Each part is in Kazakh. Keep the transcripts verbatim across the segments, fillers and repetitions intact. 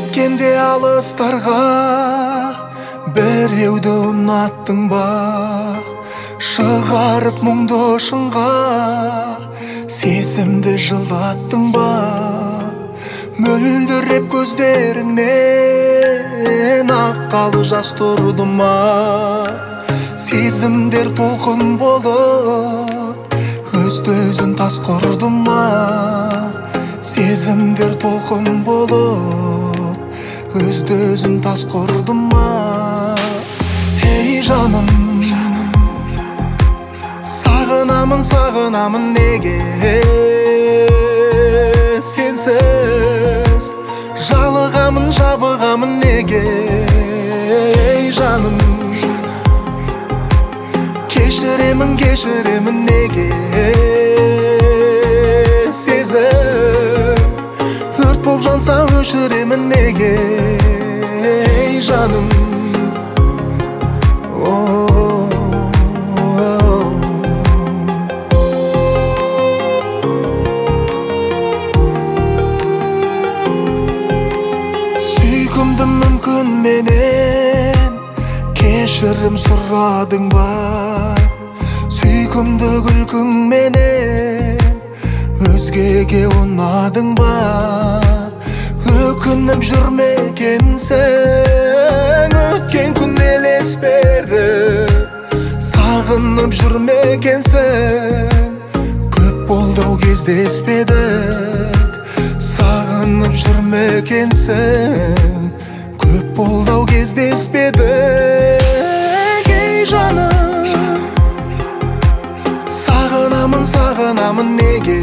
кеткенде алыстарға біреуді ұнаттың ба, шығарып мұңды шыңға сезімді жылаттың ба, мөлдіреп көздеріңнен аққалы жас тұрды ма, сезімдер толқын болып өзді-өзін тас құрды ма, сезімдер толқын болып өзді-өзін тас құрды ма. Ей жаным, сағынамын, сағынамын неге сенсіз, жалығамын, жабығамын неге. Ей жаным, кешіремін, кешіремін неге сезім, өрт боп жанса өшіремін неге. Ей жаным, сүйкімді мүмкін менен кешірім сұрадың ба, сүйкімді күлкің менен өзгеге ұнадың ба, өкініп жүрмекенсің өткен күн елес беріп, сағынып жүрмекенсің көп болды ау кездеспедік, сағынып жүрмекенсің көп болды ау кездеспедік. Ей жаным, сағынамын, сағынамын неге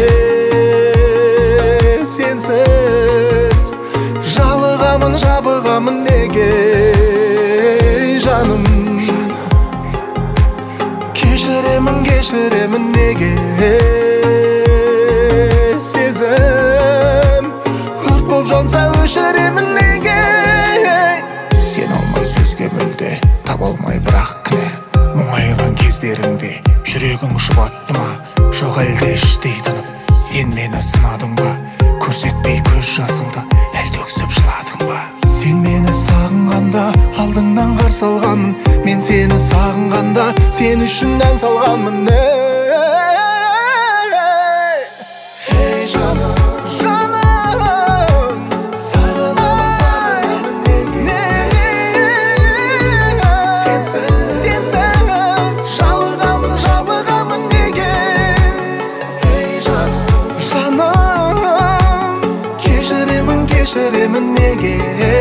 сенсіз, жалығамын, жабығамын неге. Ей жаным, кешіремін, кешіремін неге сезім, өрт боп жанса өшіремін неге. Сен алмай сөзге мүлде таба алмай бірақ кінә, мұңайған кездеріңде жүрегің жұбатты ма, жоқ әлде іштей тынып сен мені сынадың ба, көрсетпей көз жасыңды әлде өксіп жыладың ба. Сен мені сағынғанда алдыңнан қарсы алғанмын, мен сені сағынғанда сен үшін ән салғанмын. Ей жаным, жаным, сағынамын, сағынамын неге сенсіз, сенсіз, жалығамын, жабығамын неге. Ей жаным, жаным, кешіремін, кешіремін неге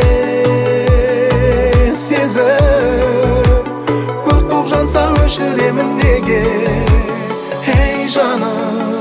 сезім, өрт боп жанса өшіремін неге. Ей жаным.